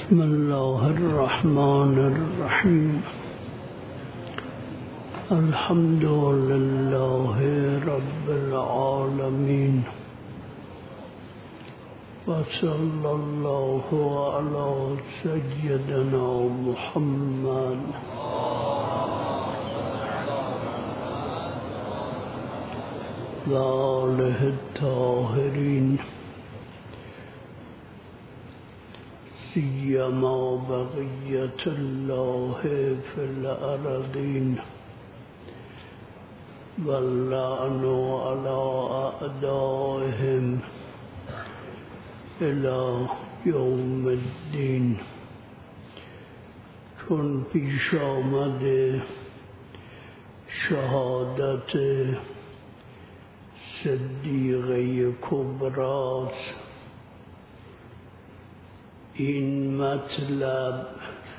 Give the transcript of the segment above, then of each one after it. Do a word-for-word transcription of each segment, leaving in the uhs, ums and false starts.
بسم الله الرحمن الرحيم. الحمد لله رب العالمين، وصلى الله على سيدنا محمد وآله الطاهرين، سيما بقية الله في الأرضين، واللعن على أعدائهم إلى يوم الدين. چون پیش آمده شهادت صدیقه کبراست، این مطلب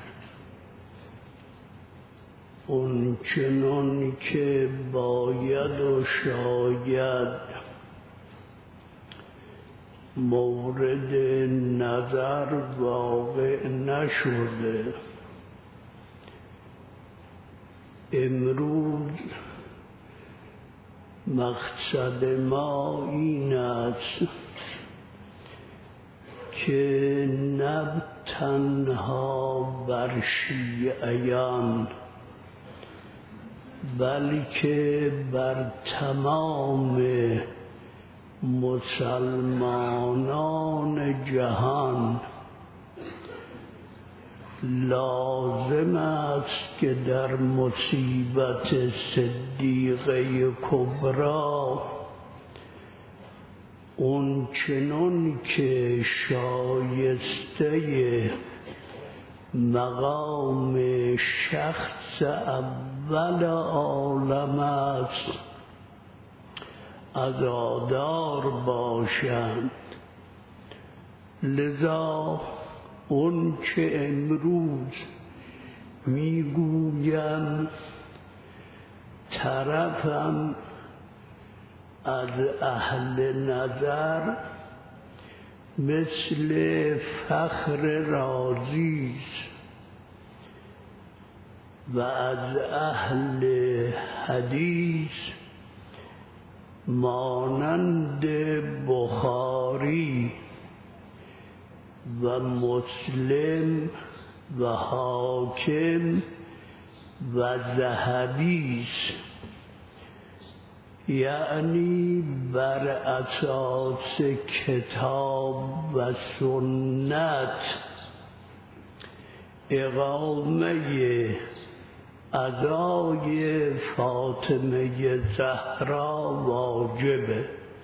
اون چنان که باید و شاید مورد نظر واقع نشده. امروز مقصد ما این است که نه تنها بر شیعیان بلکه بر تمام مسلمانان جهان لازم است که در مصیبت صدیقه کبری اون چنون که شایسته مقام شخص اول عالم است عزادار باشند. لذا اون چه امروز میگویم طرفم از اهل نظر مثل فخر رازی و از اهل حدیث مانند بخاری و مسلم و حاکم و ذهبی، یعنی بر اساس کتاب و سنت اقامه ادای فاطمه زهرا واجبه،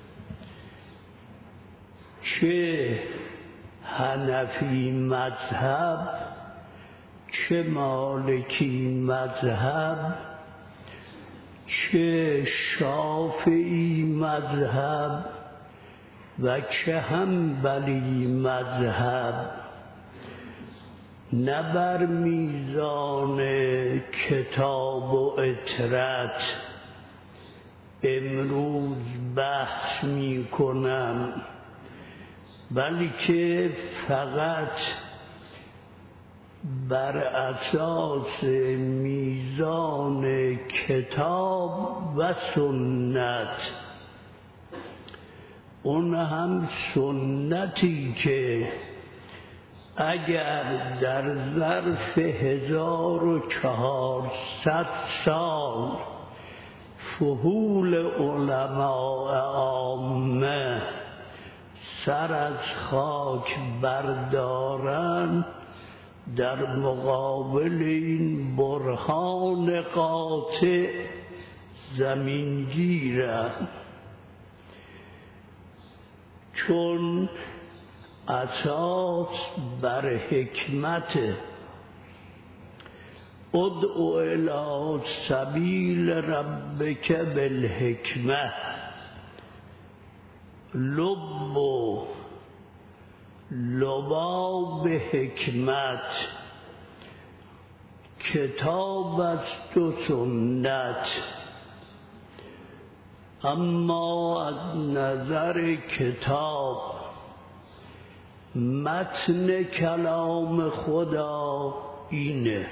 چه حنفی مذهب چه مالکی مذهب چه شافعی مذهب و چه حنبلی مذهب، نه بر میزان کتاب و اطرت امروز بحث می کنم، بلکه فقط بر اساس میزان کتاب و سنت، اون هم سنتی که اگر در ظرف هزار و چهارصد سال فحول علماء عامه سر از خاک بردارن، در مقابل این برهان قاطع زمین گیرند. چون اساس بر حکمت ادع الی سبیل ربک بالحکمه، لب و لباب حکمت کتاب است و سنت. اما از نظر کتاب متن کلام خدا اینه: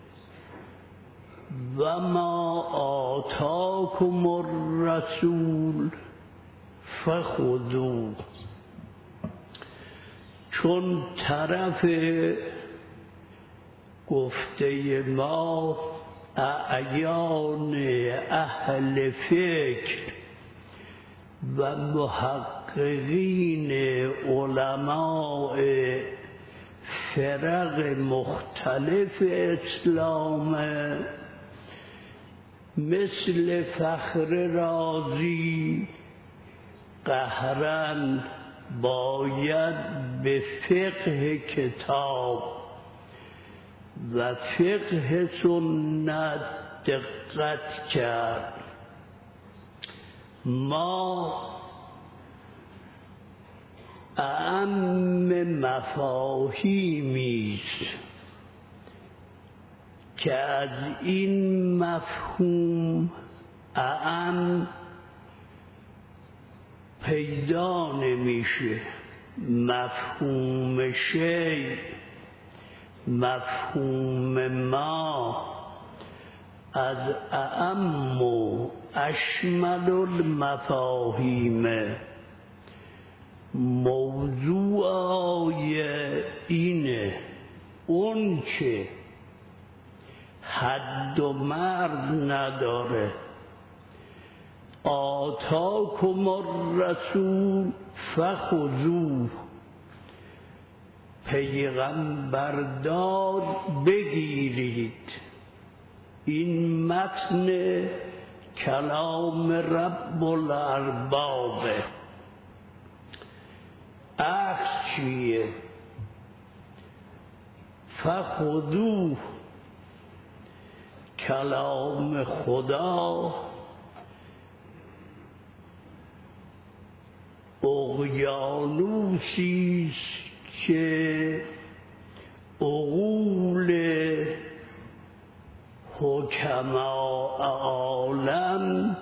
و ما آتاکم الرسول فخذوه. چون طرف گفته ما اعیان اهل فکر و محققین علماء فرق مختلف اسلام مثل فخر رازی قهرن باید به فقه کتاب و فقه سنت دقت کرد. ما اعم مفاهیمیست که از این مفهوم اعم پیدا نمیشه. مفهوم شی، مفهوم ما از اعم و اشمل المفاهیم. موضوع آیه اینه: اون چه حد و مرز نداره. آتاکم الرسول فخذوه، پیغمبردار بگیرید. این متن کلام رب الاربابه. اخذ چیه؟ فخذوه، کلام خدا اقیانوسیست که عقول حکماء عالم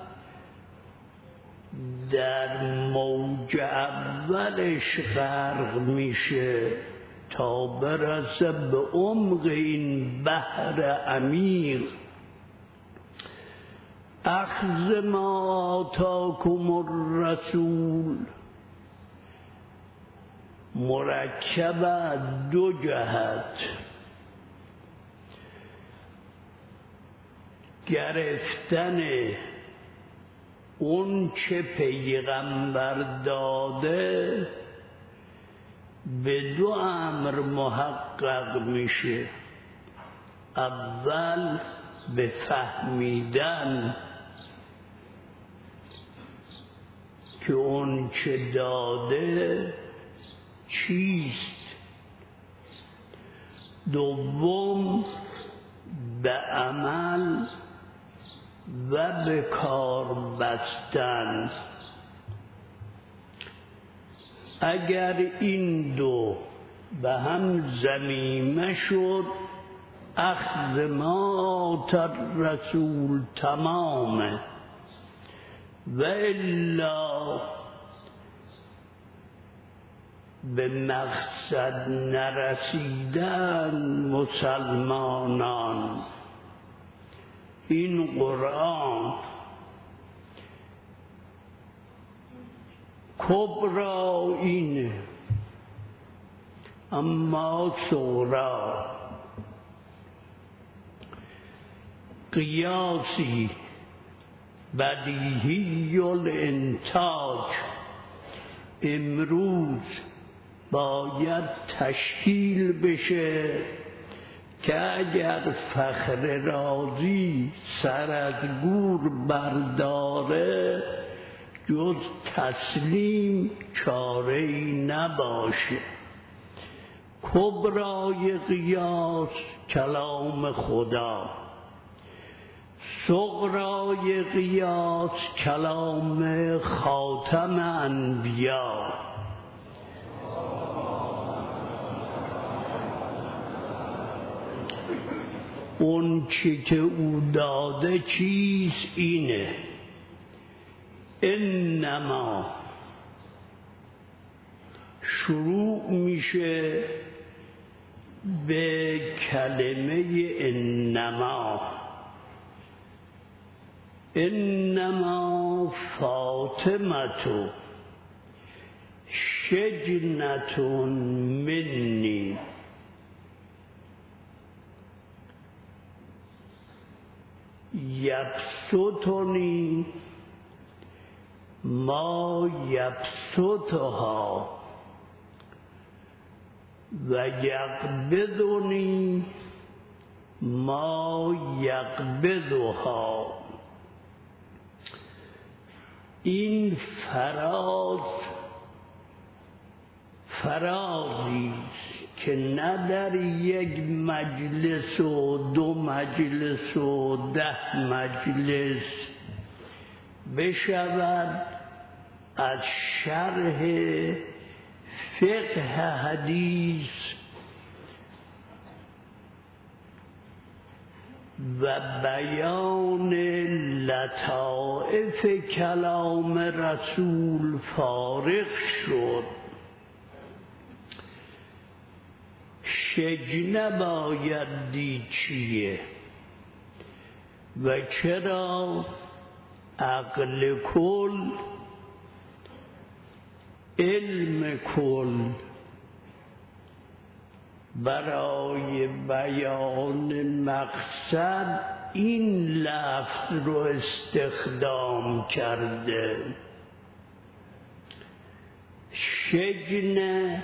در موج اولش غرق میشه تا برسه به عمق این بحر عمیق. اخذ ما آتاکم الرسول مرکب از دو جهت: گرفتن اون چه پیغمبر داده به دو امر محقق میشه. اول به فهمیدن که اون چه داده چیست. دوم به عمل و به کار بستن. اگر این دو به هم ضمیمه شد، اخذ ما الرسول تمامه، و الا به مقصد نرسیدن مسلمانان. این قرآن کبرا اینه، اما صغرا قیاسی بدیهی الانتاج امروز باید تشکیل بشه که اگر فخر رازی سر از گور برداره جز تسلیم چاره‌ای نباشه. کبرای قیاس کلام خدا، صغرای قیاس کلام خاتم انبیا. اون چی که او داده چیز اینه: انما شروع میشه به کلمه انما. انما فاطمه شجنة منی. یبسطنی ما یبسطها و یقبضنی ما یقبضها. این فراز فرازی که نه در یک مجلس و دو مجلس و ده مجلس بشود از شرح فقه حدیث و بیان لطائف کلام رسول فارغ شد. شجنه باید دید چیه و چرا عقل کل، علم کل برای بیان مقصد این لفظ رو استخدام کرده. شجنه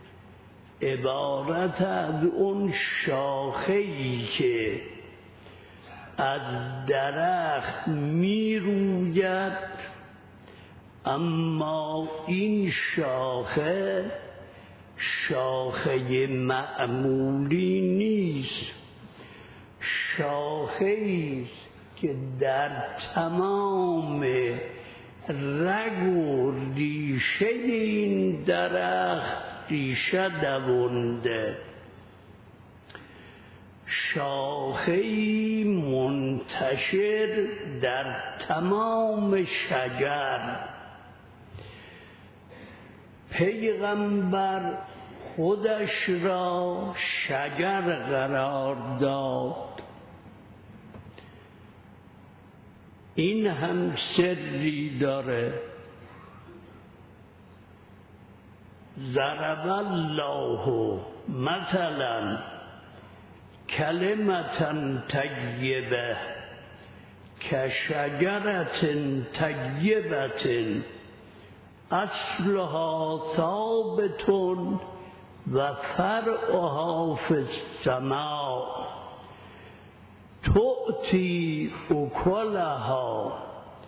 عبارت از اون شاخه‌ای که از درخت می روید، اما این شاخه شاخه معمولی نیست، شاخه‌ای است که در تمام رگ و ریشه این درخت ریشه دوانده. شاخه‌ای منتشر در تمام شجر. پیغمبر خودش را شجر قرار داد. این هم سری داره. ضرب الله مثلا کلمة طیبه کشجرة طیبة اصلها ثابت و فرعها فی السماء تؤتی اکلها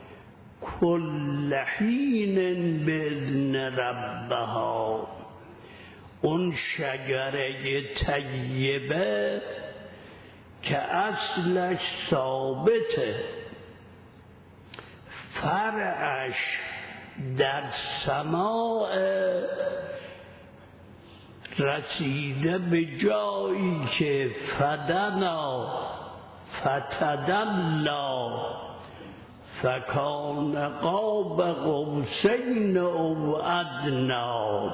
کل حین باذن ربها. اون شجره طیبه که اصلش ثابته، فرعش در سماع رسیده به جایی که فدنا فتدلا فکان قاب قوسین او ادنا.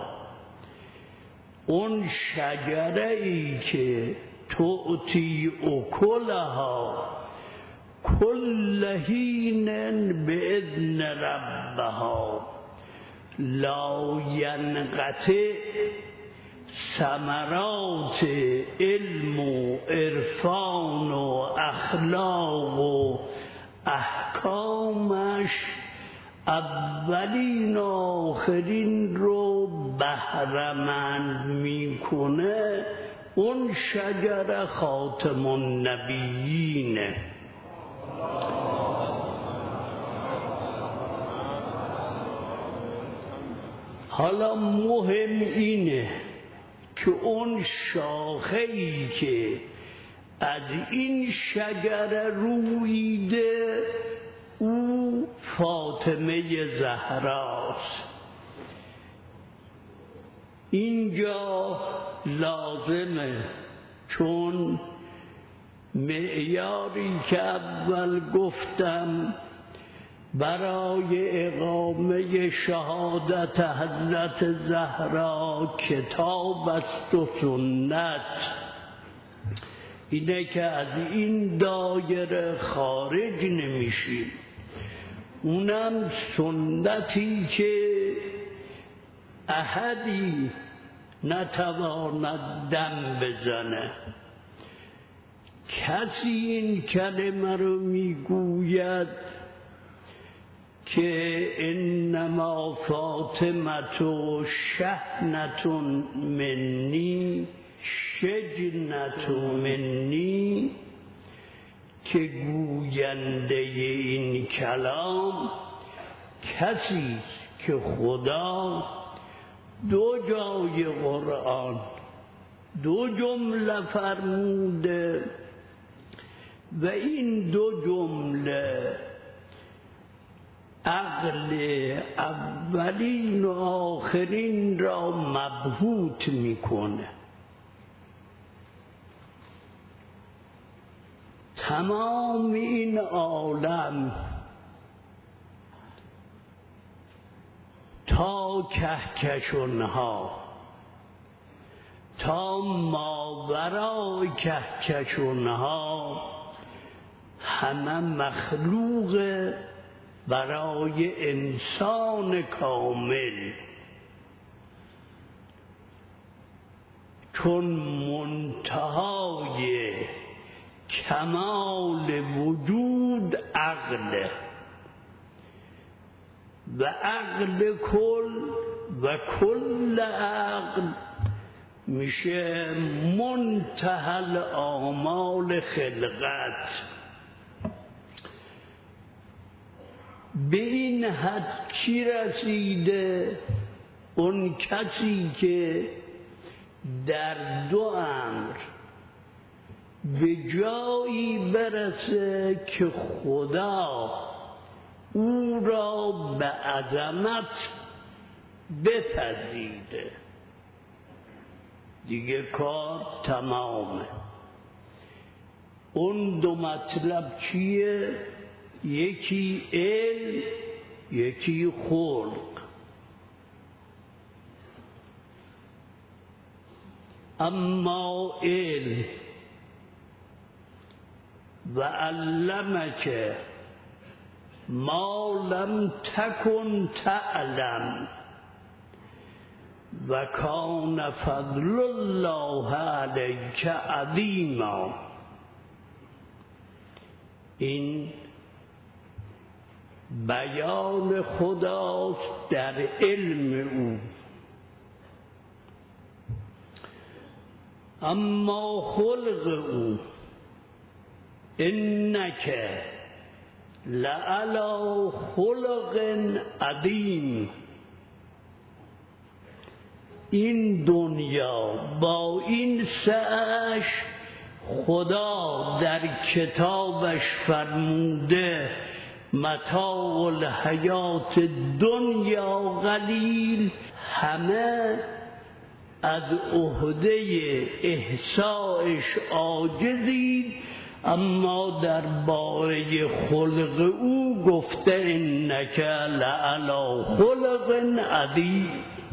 اون شجره ای که تؤتی اکلها کل حین باذن ربها لا ینقطع ثمرات علم و عرفان و اخلاق و احکامش اولین و آخرین رو بهره‌مند میکنه. اون شجره خاتم النبیینه. حالا مهم اینه که اون شاخه‌ای که از این شجره رویده او فاطمه زهراست. اینجا لازمه، چون معیاری که اول گفتم برای اقامه شهادت حضرت زهرا کتاب است و سنت، اینه که از این دایره خارج نمیشیم. اونم سنتی که احدی نتواند دم بزنه. کسی این کلمه رو میگوید که انما فاطمه و شحنتون منی شجنتون منی، که گوینده این کلام کسی که خدا دو جای قرآن دو جمله فرموده و این دو جمله عقل اولین و آخرین را مبهوت میکنه. تمام این عالم تا کهکشانها تا ماورای کهکشانها همه مخلوق برای انسان کامل، چون منتهای کمال وجود عقله و عقل کل و کل عقل میشه منتهی آمال خلقت. به این حد کی رسیده؟ اون کسی که در دو امر به جایی برسه که خدا او را به عظمت بپذیره، دیگه کار تمامه. اون دو مطلب چیه؟ یکی علم، یکی خلق. اما علم و علمک ما لم تکن تعلم و کان فضل الله علیک عظیما، این بیان خداست در علم او. اما خلق او انک لعلی خلق عظیم، این دنیا با این سعش خدا در کتابش فرموده متاع الحیات دنیا قلیل، همه از عهده احصایش عاجزید. اما در باره خلق او گفته انک لعلی خلق عظیم.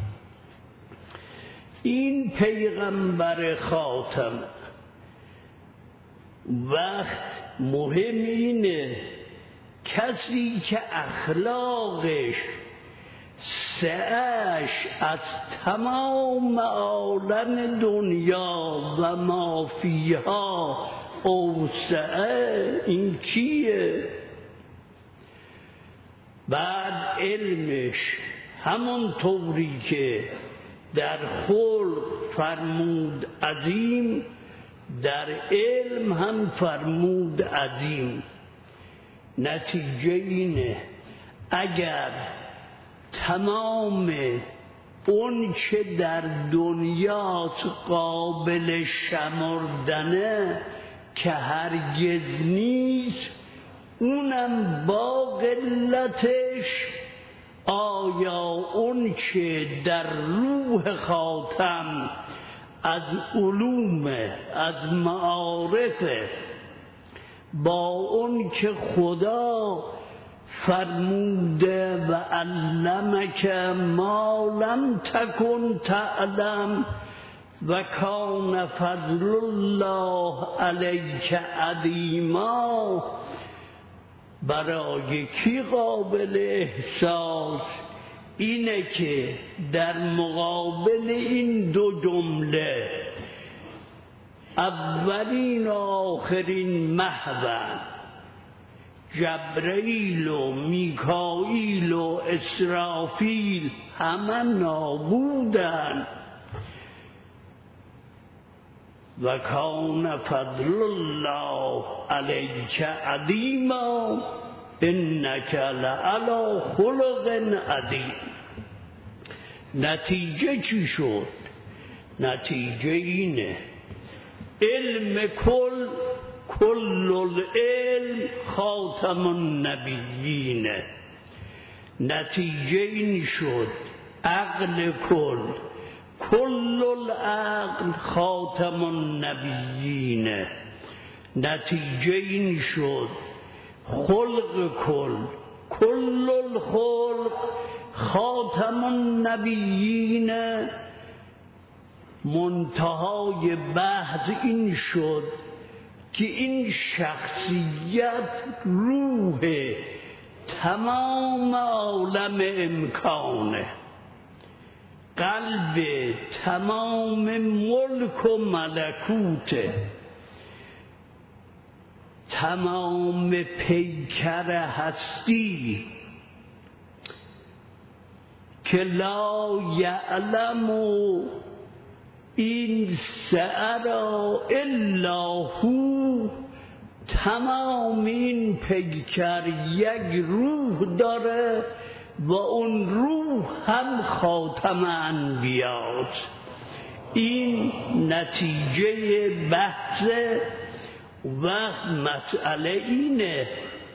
این پیغمبر خاتم وقت مهم اینه کسی که اخلاقش سعش از تمام عالم دنیا و ما فیها اوسعه، این کیه؟ بعد علمش همون طوری که در خلق فرمود عظیم، در علم هم فرمود عظیم. نتیجه اینه اگر تمام اون که در دنیاست قابل شمردنه که هرگز نیست، اونم با قلتش، آیا اون که در روح خاتم از علوم از معارف با اون که خدا فرموده و علمک ما لم تکن تعلم و کان فضل الله علیک عظیما. برای کی قابل احساس؟ اینه که در مقابل این دو جمله اولین و آخرین محون، جبرئیل و میکائیل و اسرافیل همه نابودن. و کان فضل الله علیک عظیما انک لعلی خلق عظیم. نتیجه چی شد؟ نتیجه اینه علم کل، کل العلم خاتم النبیین. نتیجه این شد عقل کل، کل العقل خاتم النبیین. نتیجه این شد خلق کل، کل الخلق خاتم النبیین. منتهای بحث این شد که این شخصیت روح تمام عالم امکانه، قلب تمام ملک و ملکوته، تمام پیکر هستی که لا یعلم این سعرا الا هو. تمام این پیکر یک روح داره و اون روح هم خاتم انبیاست. این نتیجه بحث. وقت مسئله اینه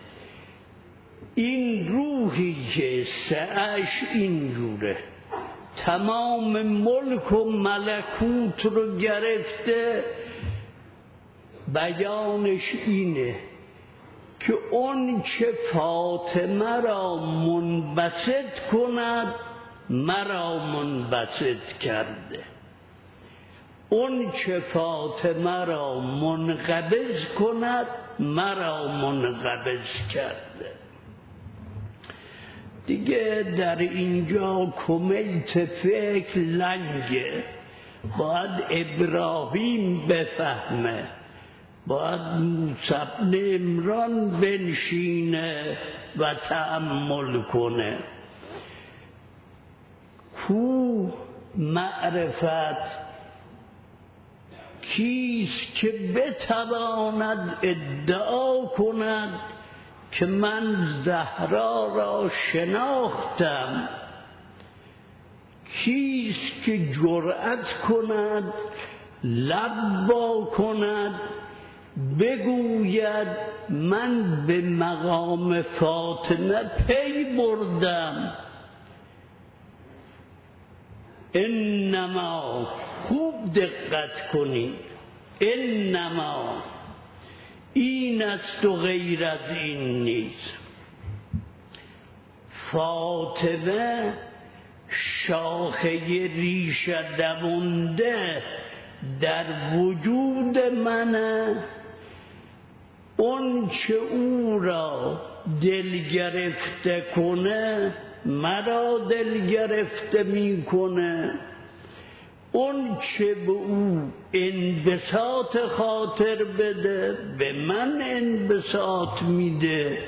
این روحی که سعش اینجوره تمام ملک و ملکوت رو گرفته، بیانش اینه که اون چه فاطمه را منبسط کند مرا منبسط کرده، اون چه فاطمه را منقبض کند مرا منقبض کرده. دیگه در اینجا کمیت فکر لنگه، باید ابراهیم بفهمه، باید موسی بن عمران بنشینه و تأمل کنه. کو معرفت کیست که بتواند ادعا کند که من زهرا را شناختم؟ کیست که جرأت کند لب وا کند بگوید من به مقام فاطمه پی بردم؟ انما، خوب دقت کنید، انما این است و غیر از این نیست. فاطمه شاخه ریش دوونده در وجود منه، اون چه او را دل گرفته کنه مرا دل گرفته میکنه، اون چه به او انبساط خاطر بده به من انبساط میده.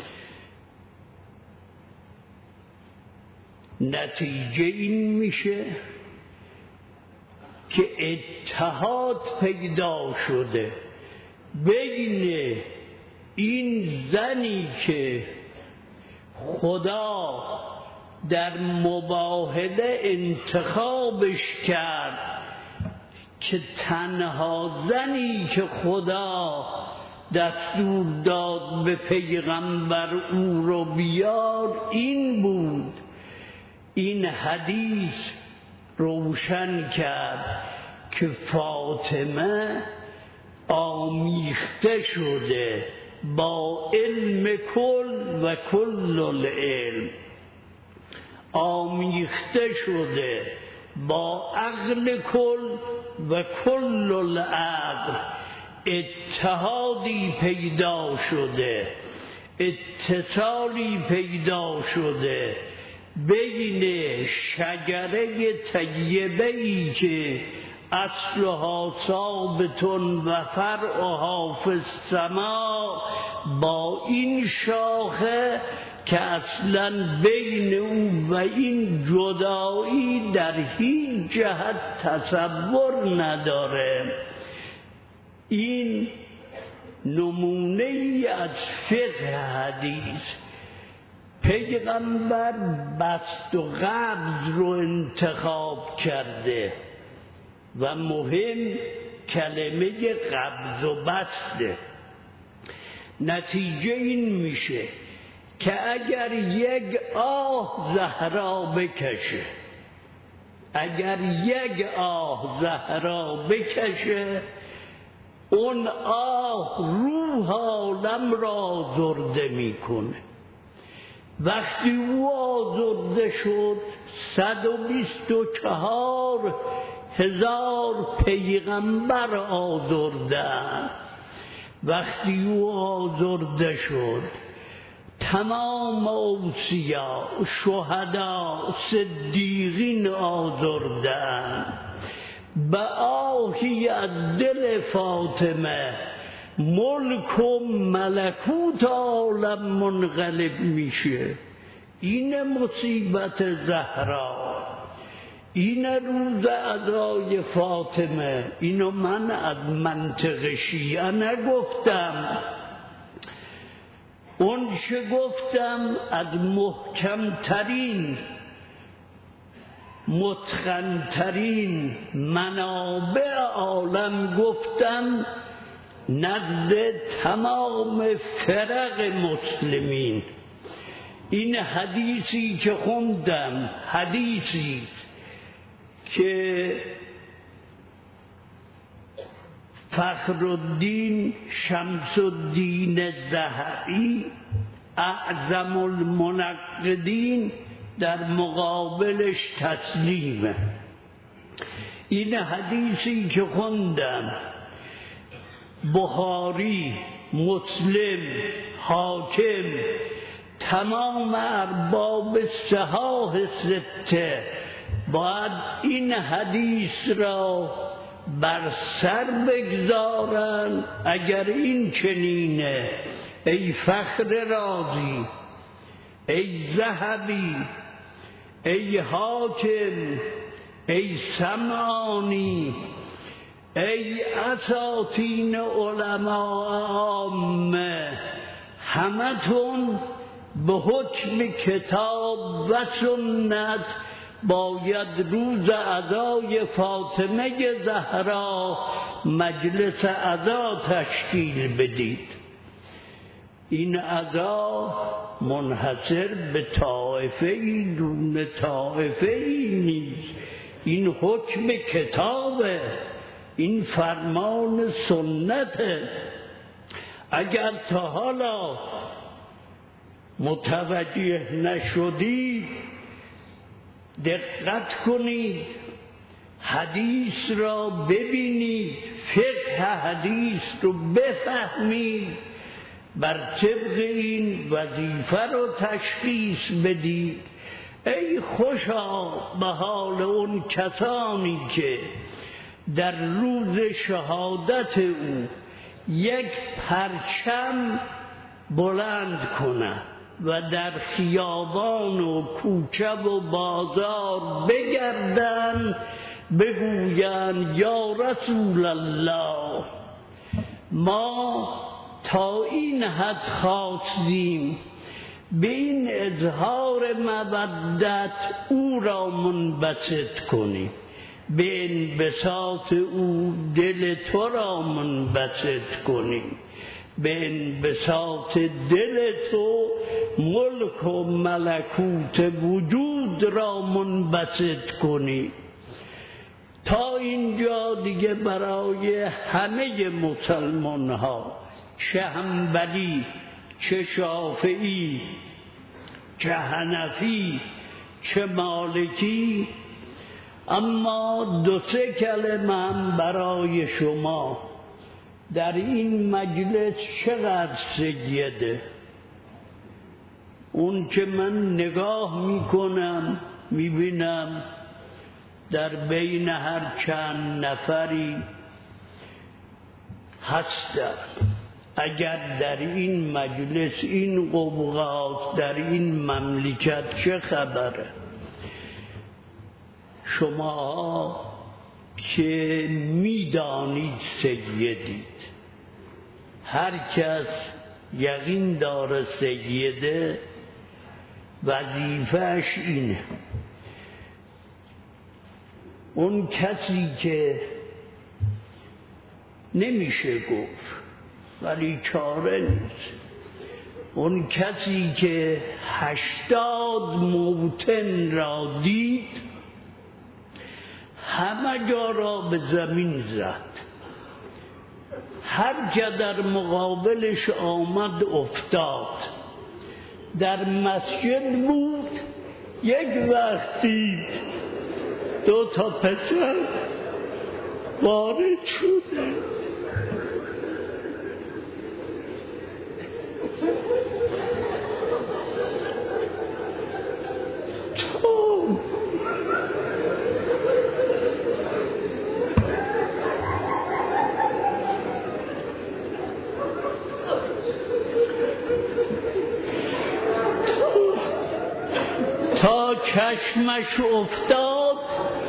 نتیجه این میشه که اتحاد پیدا شده بین این زنی که خدا در مباهله انتخابش کرد که تنها زنی که خدا دستور داد به پیغمبر او رو بیار این بود. این حدیث روشن کرد که فاطمه آمیخته شده با علم کل و کل العلم، آمیخته شده با عقل کل و کل العقل، اتحادی پیدا شده، اتصالی پیدا شده بین شجره طیبه‌ای که اصلها ثابتون و فرعها فی السماء با این شاخه که اصلا بین او و این جدایی در هیچ جهت تصور نداره. این نمونه ای از فقه حدیث. پیغمبر بسط و قبض رو انتخاب کرده و مهم کلمه قبض و بسطه. نتیجه این میشه که اگر یک آه زهرا بکشه، اگر یک آه زهرا بکشه، اون آه روح عالم را آزرده میکنه. وقتی او آزرده شد صد و بیست و چهار هزار پیغمبر آزردن. وقتی او آزرده شد تمام اوصیا، شهدا، صدیقین آزردن. به آهی از دل فاطمه ملک و ملکوت عالم منقلب میشه. این مصیبت زهرا، این روز ادای فاطمه. اینو من از منطق شیعه نگفتم، اون چه گفتم از محکمترین متقنترین منابع عالم گفتم نزد تمام فرق مسلمین. این حدیثی که خوندم، حدیثی که فخرالدین شمس الدین ذهبی اعظم المنقدین در مقابلش تسلیمه. این حدیثی که خوندم بخاری، مسلم، حاکم، تمام ارباب صحاح سته باید این حدیث را بر سر بگذارن. اگر این چنینه ای فخر رازی، ای ذهبی، ای حاکم، ای سمعانی، ای اساطین علماء عامه، همتون به حکم کتاب و سنت باید روز ادای فاطمه زهرا مجلس ادا تشکیل بدید. این ادا منحصر به طائفه ای دون طائفه ای نیست. این حکم کتابه، این فرمان سنته. اگر تا حالا متوجه نشدید دقت کنید، حدیث را ببینید، فقه حدیث رو بفهمید، بر طبق این وظیفه رو تشخیص بدید. ای خوشا به حال اون کسانی که در روز شهادت او یک پرچم بلند کنند و در خیابان و کوچه و بازار بگردند، بگویند یا رسول الله، ما تا این حد خواستیم به این اظهار مودت او را منبسط کنیم، به انبساط او دل تو را منبسط کنیم، به انبساط دل تو ملک و ملکوت وجود را منبسط کنی. تا اینجا دیگه برای همه مسلمان ها چه حنبلی چه شافعی چه حنفی چه مالکی، اما دو سه کلمه هم برای شما. در این مجلس چقدر سجده؟ اون که من نگاه میکنم میبینم در بین هر چند نفری هستم. اگر در این مجلس این قبقات در این مملکت چه خبره؟ شما که میدانید سیدید، هر کس یقین داره سیده وظیفه‌اش اینه. اون کسی که نمیشه گفت ولی چاره نیست، اون کسی که هشتاد موطن را دید همه جا را به زمین زد، هر که در مقابلش آمد افتاد. در مسجد بود، یک وقت دید دو تا پسر وارد شده، تا چشمش افتاد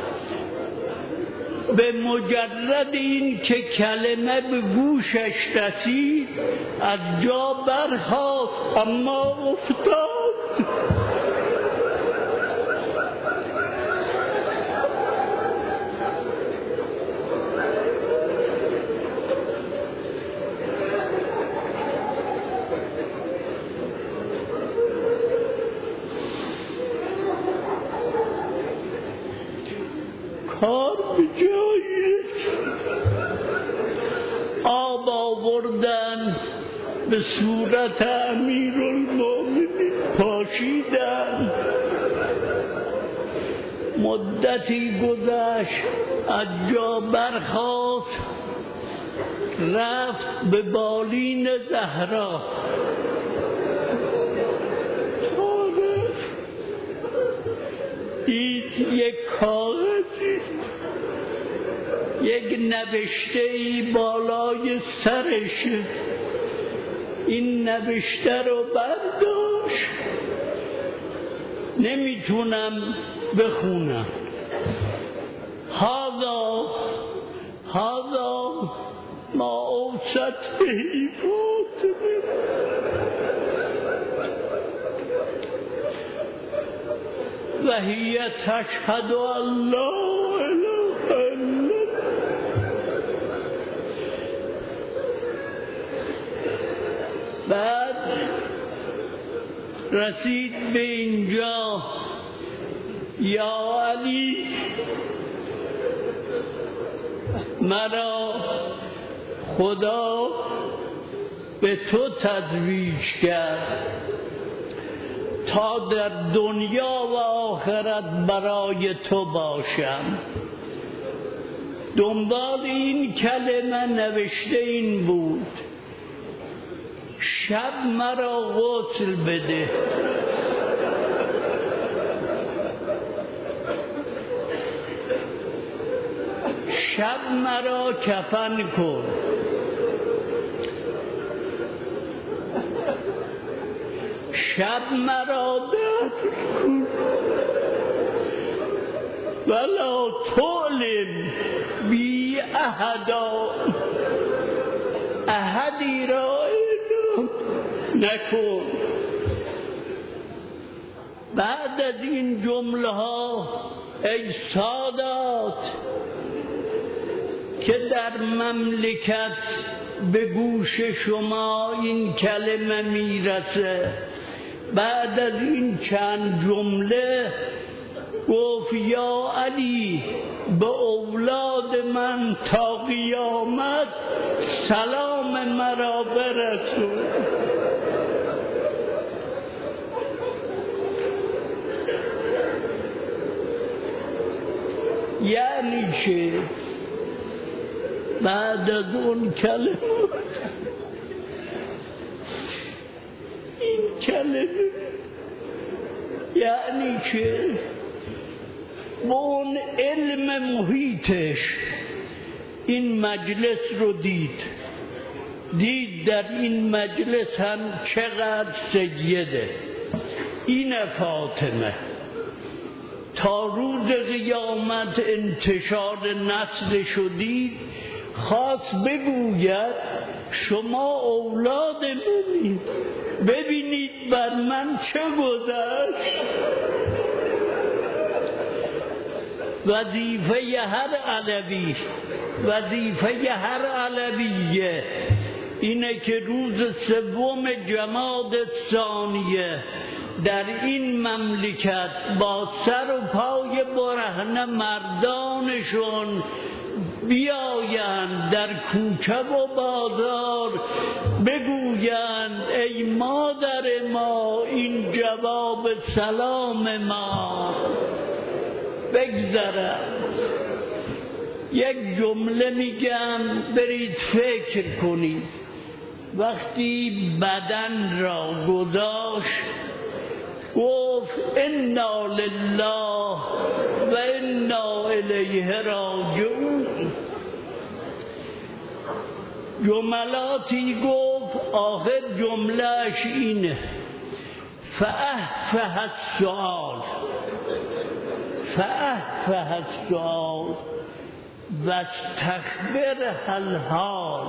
به مجرد این که کلمه به گوشش رسید از جا برخاست، اما افتاد. کار به جایی آب آوردن به صورت امیرالمومنین پاشیدن. مدتی گذشت، از جا برخاست رفت به بالین زهرا. دید یک کاغذی، یک نوشته‌ای بالای سرش. این نوشته رو برداشت، نمیتونم بخونم. هذا هذا ما اوصت بهی فاطمه. و هی تشهد ان لا اله الا. بعد رسید به اینجا، یا علی مرا خدا به تو تزویج کرد تا در دنیا و آخرت برای تو باشم. دنبال این کلمه نوشته این بود: شب مرا غسل بده، شب مرا کفن کن، شب مرا دفن کن، ولا تعلم بی احدا، احدی را نکن. بعد از این جمله ها ای سادات که در مملکت به گوش شما این کلمه میرسه، بعد از این چند جمله گفت یا علی به اولاد من تا قیامت سلام سلام مرا برسون. یعنی چه؟ بعد از اون کلمات این کلمه یعنی که با اون علم محیطش این مجلس رو دید دید در این مجلس هم چقدر سیده. این فاطمه تا روز قیامت انتشار نسل شدید خواست بگوید شما اولاد منید، ببینید بر من چه گذشت. وظیفه هر علوی وظیفه هر علویه اینه که روز سوم جماد ثانیه در این مملکت با سر و پای برهنه مردانشون بیایند در کوچه و بازار بگویند ای مادر ما این جواب سلام ما. بگذرم یک جمله میگم برید فکر کنید. وقتی بدن را گذاشت گفت انا لله و انا الیه راجعون. جملاتی گفت آخر جملهش اینه فأهفه السؤال فأهفه السؤال و استخبره الحال.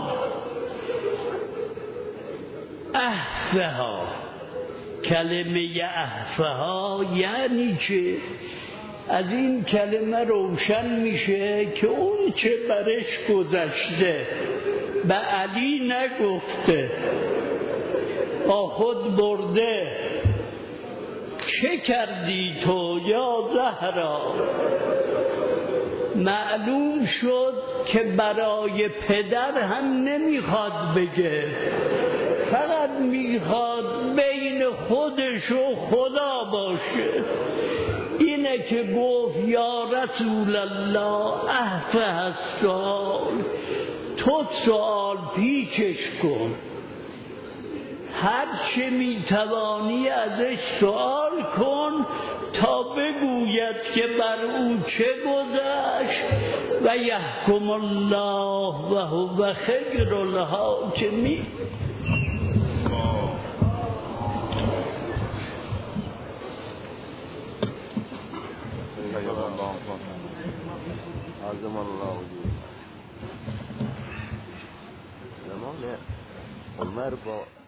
اهفه ها کلمه اهفه ها یعنی چه؟ از این کلمه روشن میشه که اون چه برش گذشته به علی نگفته، با خود برده. چه کردی تو یا زهرا؟ معلوم شد که برای پدر هم نمیخواد بگه، فقط میخواد بین خودش و خدا باشه. اینه که گفت یا رسول الله اهفه السؤال، تو سؤال پیچش کن، هر چه میتوانی ازش سؤال کن تا بگوید که بر او چه گذشت. و یحکم الله و هو خیر الحاکمین. عظم الله وجهه. زمان عمر با